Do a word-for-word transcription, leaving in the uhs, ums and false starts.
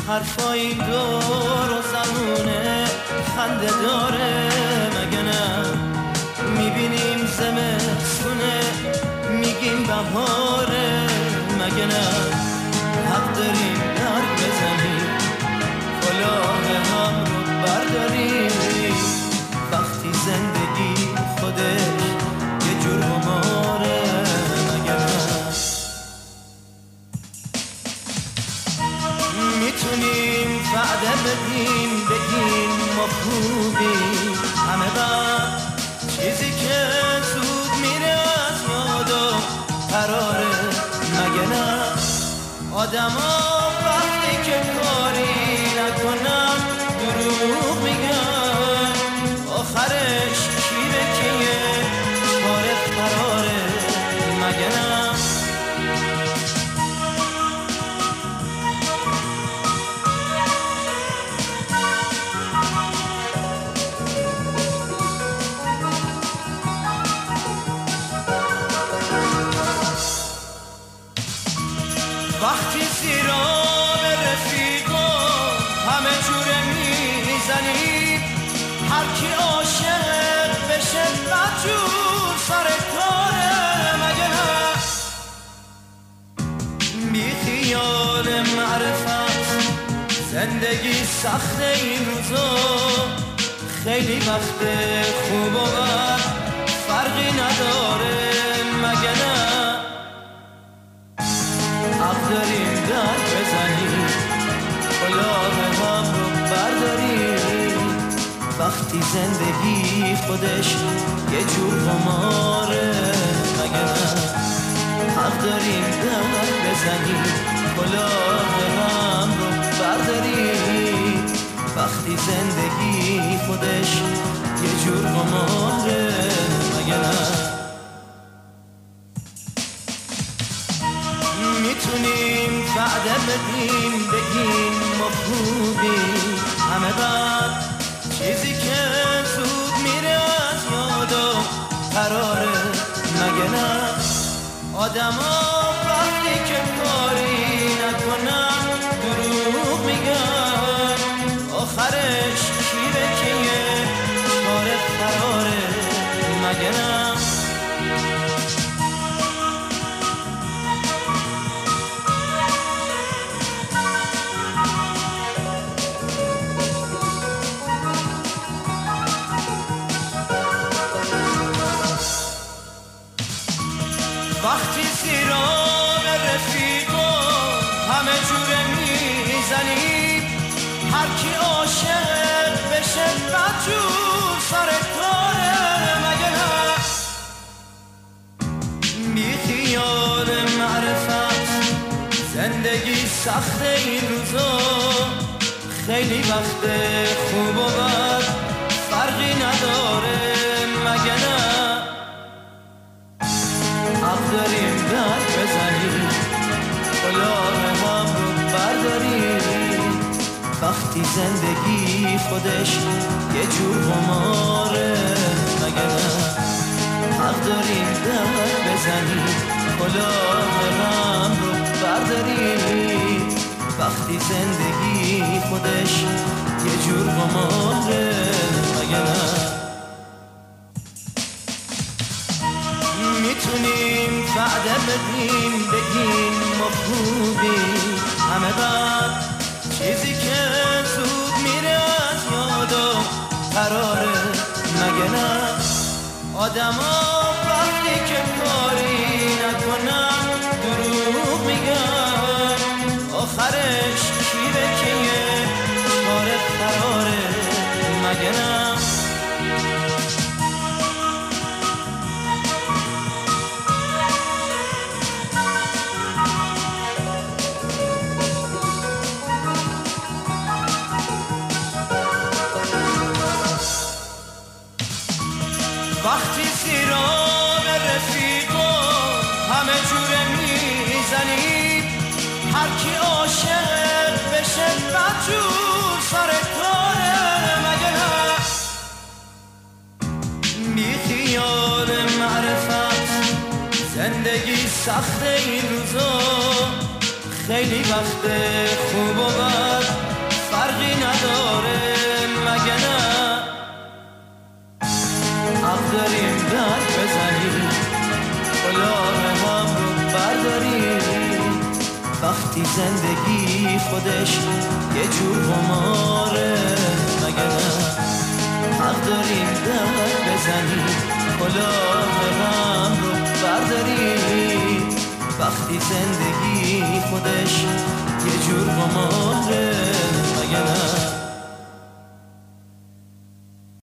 حرفای این دور و زمونه خنده داره مگه نه؟ میبینیم زمستونه میگیم بهاره مگه نه؟ حق داریم درد بزنیم کلاه هم رو برداریم وقتی زندگی خودش یه جور قماره مگه نه؟ میتونیم وعده بدیم بگیم ما خوبیم همه بعد چیزی که زود میره از یادم قراره مگه نه؟ آدم ها وقتی که کاری نکنن دروغ میگن آخرش کی به کیه کار قراره مگه نه؟ وقتی زیران رفیقا همه جوره میزنی هر کی عاشق بشه بدجور سر کاره مگه نه؟ بی خیال معرفت زندگی سخته این روزا خیلی وقت خوب و بد فرقی نداره مگه نه؟ حق داریم درد بزنیم کلاه هم رو برداریم وقتی زندگی خودش یه جور قماره مگه نه؟ حق داریم درد بزنیم کلاه هم رو برداریم وقتی زندگی خودش یه جور قماره مگه نه؟ میتونیم وعده بدیم بگیم ما خوبیم همه بعد چیزی که زود میره از یادم قراره مگه نه؟ آدم ها وقتی که کاری نکنن دروغ میگن آخرش کی به کیه کار قراره مگه نه؟ وقتی زیران رفیقا همه جوره میزنی هر کی عاشق بشه بدجور سر کاره مگه نه؟ بی خیال معرفت زندگی سخته این روزا خیلی وقت خوب و بد فرقی نداره مگه نه؟ حق داریم درد بزنیم کلاه هم رو برداریم وقتی زندگی خودش یه جور قماره مگه نه؟ حق داریم درد بزنیم کلاه هم رو برداریم وقتی زندگی خودش یه جور قماره مگه نه؟ میتونیم وعده بدیم بگیم ما خوبیم همه بعد چیزی که زود میره از یادم قراره مگه نه؟ آدم ها وقتی که کاری نکنن دروغ میگن آخرش کی به کیه کار قراره مگه نه؟ وقتی زیران رفیقا همه جوره میزنی هر کی عاشق بشه بدجور سر کاره مگه نه؟ بی خیال معرفت زندگی سخته این روزا خیلی وقت خوب و بد زندگی خودش یه جور قماره، مگه نه حق داریم در بزنیم کلاه غم رو برداریم وقتی زندگی خودش یه جور قماره.